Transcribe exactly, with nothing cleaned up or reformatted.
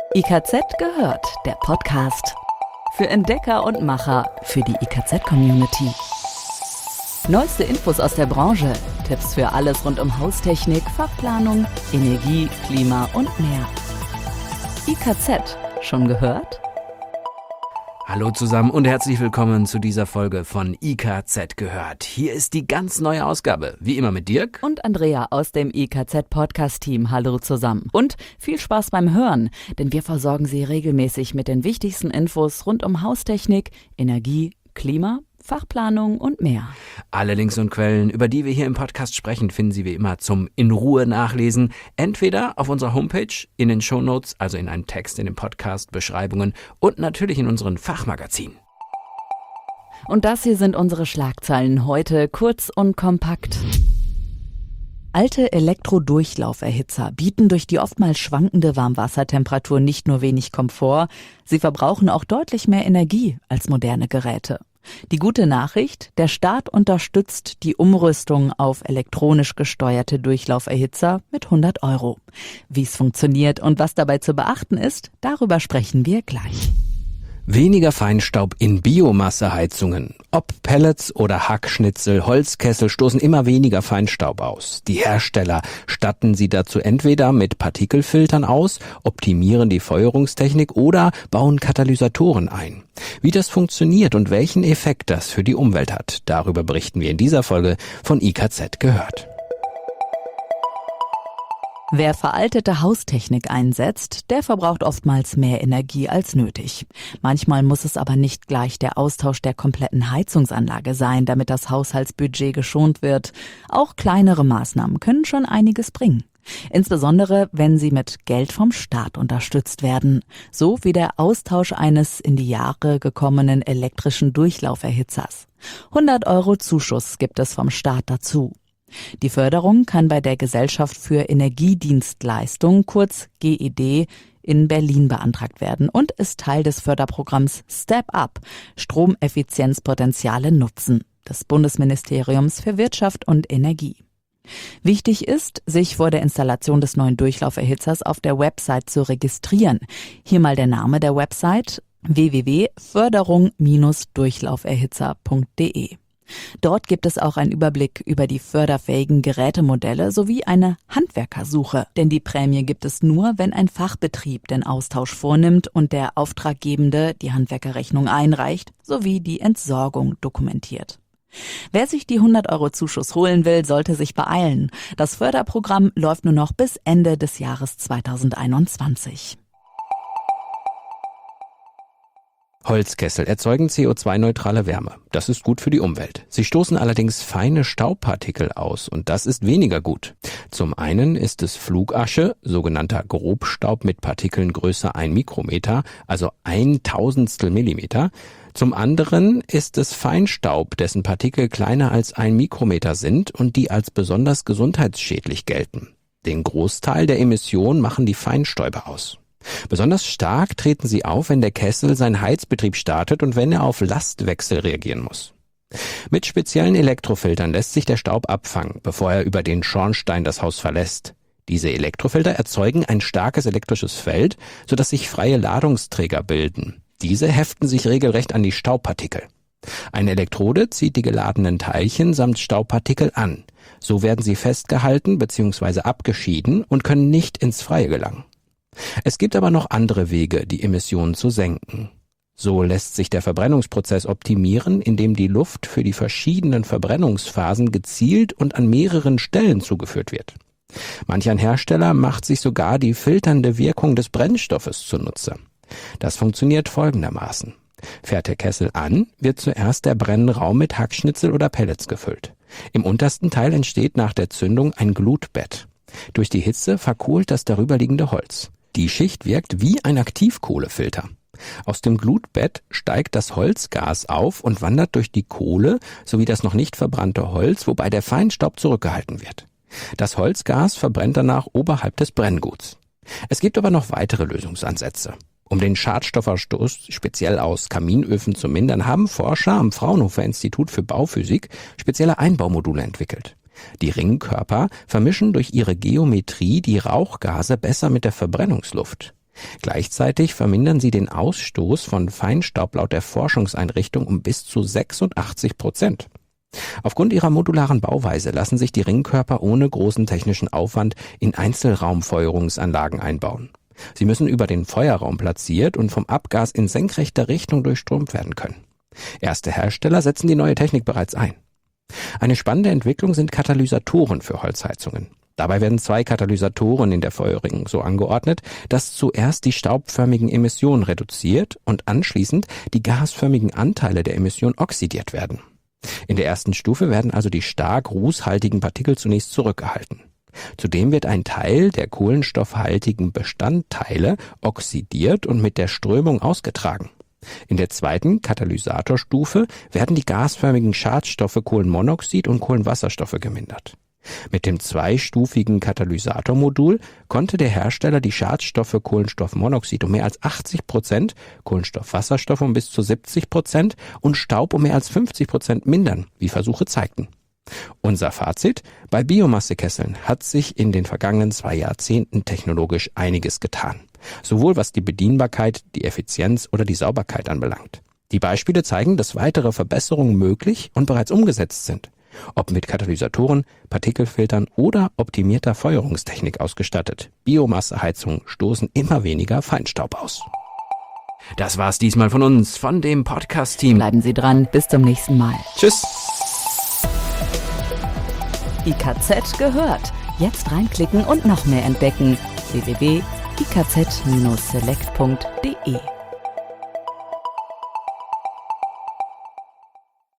I K Z gehört, der Podcast. Für Entdecker und Macher, für die I K Z-Community. Neueste Infos aus der Branche, Tipps für alles rund um Haustechnik, Fachplanung, Energie, Klima und mehr. I K Z, schon gehört? Hallo zusammen und herzlich willkommen zu dieser Folge von I K Z gehört. Hier ist die ganz neue Ausgabe, wie immer mit Dirk und Andrea aus dem I K Z-Podcast-Team. Hallo zusammen und viel Spaß beim Hören, denn wir versorgen Sie regelmäßig mit den wichtigsten Infos rund um Haustechnik, Energie, Klima, Fachplanung und mehr. Alle Links und Quellen, über die wir hier im Podcast sprechen, finden Sie wie immer zum in Ruhe nachlesen. Entweder auf unserer Homepage, in den Shownotes, also in einem Text in den Podcast-Beschreibungen und natürlich in unseren Fachmagazinen. Und das hier sind unsere Schlagzeilen heute, kurz und kompakt. Alte Elektrodurchlauferhitzer bieten durch die oftmals schwankende Warmwassertemperatur nicht nur wenig Komfort, sie verbrauchen auch deutlich mehr Energie als moderne Geräte. Die gute Nachricht, der Staat unterstützt die Umrüstung auf elektronisch gesteuerte Durchlauferhitzer mit hundert Euro. Wie es funktioniert und was dabei zu beachten ist, darüber sprechen wir gleich. Weniger Feinstaub in Biomasseheizungen. Ob Pellets oder Hackschnitzel, Holzkessel stoßen immer weniger Feinstaub aus. Die Hersteller statten sie dazu entweder mit Partikelfiltern aus, optimieren die Feuerungstechnik oder bauen Katalysatoren ein. Wie das funktioniert und welchen Effekt das für die Umwelt hat, darüber berichten wir in dieser Folge von I K Z gehört. Wer veraltete Haustechnik einsetzt, der verbraucht oftmals mehr Energie als nötig. Manchmal muss es aber nicht gleich der Austausch der kompletten Heizungsanlage sein, damit das Haushaltsbudget geschont wird. Auch kleinere Maßnahmen können schon einiges bringen. Insbesondere, wenn sie mit Geld vom Staat unterstützt werden. So wie der Austausch eines in die Jahre gekommenen elektrischen Durchlauferhitzers. hundert Euro Zuschuss gibt es vom Staat dazu. Die Förderung kann bei der Gesellschaft für Energiedienstleistung, kurz G E D, in Berlin beantragt werden und ist Teil des Förderprogramms Step Up, Stromeffizienzpotenziale nutzen, des Bundesministeriums für Wirtschaft und Energie. Wichtig ist, sich vor der Installation des neuen Durchlauferhitzers auf der Website zu registrieren. Hier mal der Name der Website: w w w punkt förderung Bindestrich durchlauferhitzer punkt d e. Dort gibt es auch einen Überblick über die förderfähigen Gerätemodelle sowie eine Handwerkersuche. Denn die Prämie gibt es nur, wenn ein Fachbetrieb den Austausch vornimmt und der Auftraggebende die Handwerkerrechnung einreicht sowie die Entsorgung dokumentiert. Wer sich die hundert Euro Zuschuss holen will, sollte sich beeilen. Das Förderprogramm läuft nur noch bis Ende des Jahres zweitausendeinundzwanzig. Holzkessel erzeugen C O zwei neutrale Wärme. Das ist gut für die Umwelt. Sie stoßen allerdings feine Staubpartikel aus und das ist weniger gut. Zum einen ist es Flugasche, sogenannter Grobstaub mit Partikeln größer ein Mikrometer, also ein Tausendstel Millimeter. Zum anderen ist es Feinstaub, dessen Partikel kleiner als ein Mikrometer sind und die als besonders gesundheitsschädlich gelten. Den Großteil der Emissionen machen die Feinstäube aus. Besonders stark treten sie auf, wenn der Kessel seinen Heizbetrieb startet und wenn er auf Lastwechsel reagieren muss. Mit speziellen Elektrofiltern lässt sich der Staub abfangen, bevor er über den Schornstein das Haus verlässt. Diese Elektrofilter erzeugen ein starkes elektrisches Feld, sodass sich freie Ladungsträger bilden. Diese heften sich regelrecht an die Staubpartikel. Eine Elektrode zieht die geladenen Teilchen samt Staubpartikel an. So werden sie festgehalten bzw. abgeschieden und können nicht ins Freie gelangen. Es gibt aber noch andere Wege, die Emissionen zu senken. So lässt sich der Verbrennungsprozess optimieren, indem die Luft für die verschiedenen Verbrennungsphasen gezielt und an mehreren Stellen zugeführt wird. Manch ein Hersteller macht sich sogar die filternde Wirkung des Brennstoffes zunutze. Das funktioniert folgendermaßen. Fährt der Kessel an, wird zuerst der Brennraum mit Hackschnitzel oder Pellets gefüllt. Im untersten Teil entsteht nach der Zündung ein Glutbett. Durch die Hitze verkohlt das darüberliegende Holz. Die Schicht wirkt wie ein Aktivkohlefilter. Aus dem Glutbett steigt das Holzgas auf und wandert durch die Kohle sowie das noch nicht verbrannte Holz, wobei der Feinstaub zurückgehalten wird. Das Holzgas verbrennt danach oberhalb des Brennguts. Es gibt aber noch weitere Lösungsansätze. Um den Schadstoffausstoß speziell aus Kaminöfen zu mindern, haben Forscher am Fraunhofer Institut für Bauphysik spezielle Einbaumodule entwickelt. Die Ringkörper vermischen durch ihre Geometrie die Rauchgase besser mit der Verbrennungsluft. Gleichzeitig vermindern sie den Ausstoß von Feinstaub laut der Forschungseinrichtung um bis zu sechsundachtzig Prozent. Aufgrund ihrer modularen Bauweise lassen sich die Ringkörper ohne großen technischen Aufwand in Einzelraumfeuerungsanlagen einbauen. Sie müssen über den Feuerraum platziert und vom Abgas in senkrechter Richtung durchströmt werden können. Erste Hersteller setzen die neue Technik bereits ein. Eine spannende Entwicklung sind Katalysatoren für Holzheizungen. Dabei werden zwei Katalysatoren in der Feuerring so angeordnet, dass zuerst die staubförmigen Emissionen reduziert und anschließend die gasförmigen Anteile der Emission oxidiert werden. In der ersten Stufe werden also die stark rußhaltigen Partikel zunächst zurückgehalten. Zudem wird ein Teil der kohlenstoffhaltigen Bestandteile oxidiert und mit der Strömung ausgetragen. In der zweiten Katalysatorstufe werden die gasförmigen Schadstoffe Kohlenmonoxid und Kohlenwasserstoffe gemindert. Mit dem zweistufigen Katalysatormodul konnte der Hersteller die Schadstoffe Kohlenstoffmonoxid um mehr als achtzig Prozent, Kohlenstoffwasserstoff um bis zu siebzig Prozent und Staub um mehr als fünfzig Prozent mindern, wie Versuche zeigten. Unser Fazit: Bei Biomassekesseln hat sich in den vergangenen zwei Jahrzehnten technologisch einiges getan. Sowohl was die Bedienbarkeit, die Effizienz oder die Sauberkeit anbelangt. Die Beispiele zeigen, dass weitere Verbesserungen möglich und bereits umgesetzt sind. Ob mit Katalysatoren, Partikelfiltern oder optimierter Feuerungstechnik ausgestattet. Biomasseheizungen stoßen immer weniger Feinstaub aus. Das war's diesmal von uns, von dem Podcast-Team. Bleiben Sie dran, bis zum nächsten Mal. Tschüss. I K Z gehört. Jetzt reinklicken und noch mehr entdecken. w w w punkt i k z Bindestrich select punkt d e